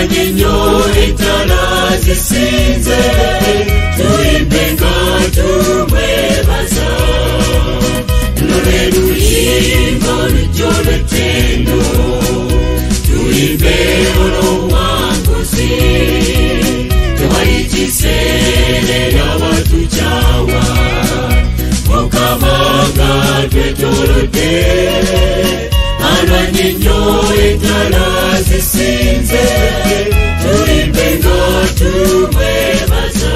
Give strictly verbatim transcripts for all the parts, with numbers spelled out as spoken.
Ananyinyo itala zisinze tuimbenga tumwebaza Lorelu yimbo luchole tendo tuimbe ono wanguzi Tuwaitisele ya watu chawa Mokamaga twetolote Ananyinyo itala zisinze tuimbenga tumwebaza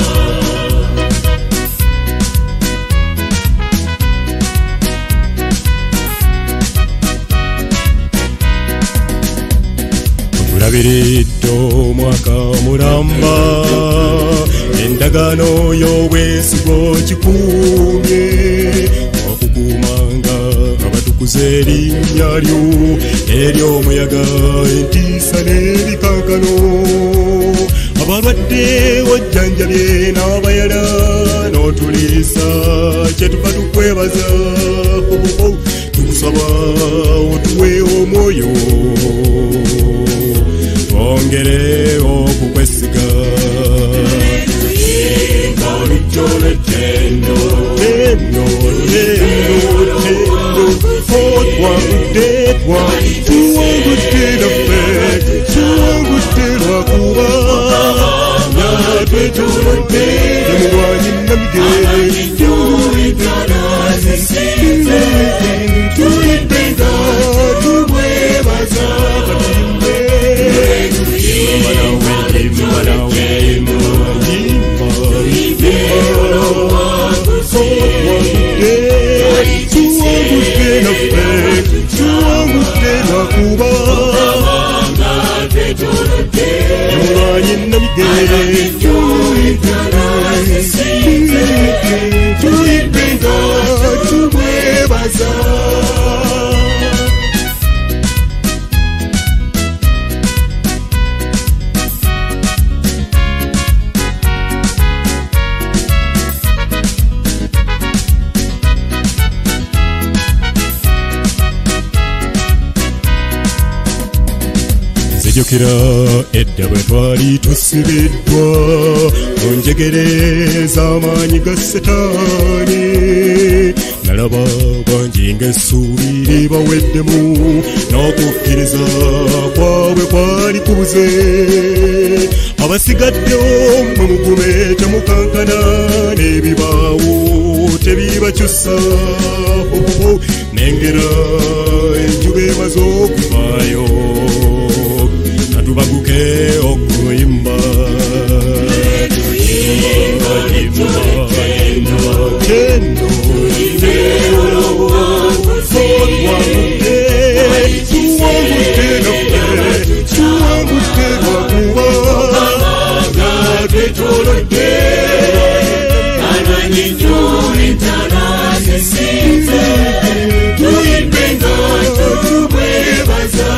Tulabiridde omwaka mulamba endagaano y'obwesigwa kikuumye okukuumanga abatukuza erinnya lyo ery'omuyaga entiisa n'ebikankano abalwadde ojjanjabye n'abayala n'otuliisa kyetuva tukwebaza tukusaba otuwe omwoyo ongere okukwesiga Olujole tendo Tendo, tendo, tendo Otwangute, twangu Tuwangute na fe Tuwangute na kuba Nyatwe tulote Yemwanyi na mige Tuwigana zisinze Tuibenga Tumwebaza Katimbe Manawe, manawe, manawe Jokera edda bwe twali tusibiddwa mu njegere z'amaanyi ga Setaani nalaba bangi ng'essuubi libaweddemu n'okukkiriza kwabwe kwali kubuze abasigaddewo mwe mugume temukankana n'ebibaawo tebibakyusa nengera enjuba emaze okuvaayo Tubaguke okuyimba Yimba, yimba, yimba Tendo, tendo Otwangute Tuwangute na fe Tuwangute na kuba Nyatwe tolote Ananyinyo itala zisinze tuimbenga tumwebaza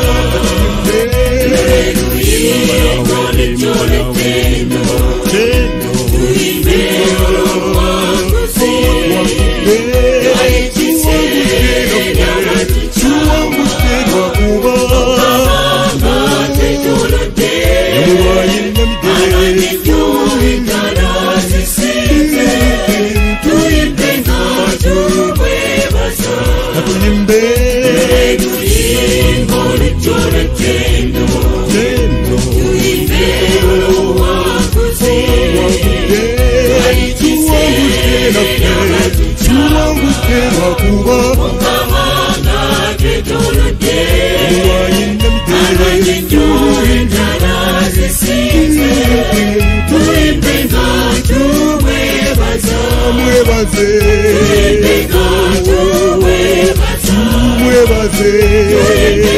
Mwebaze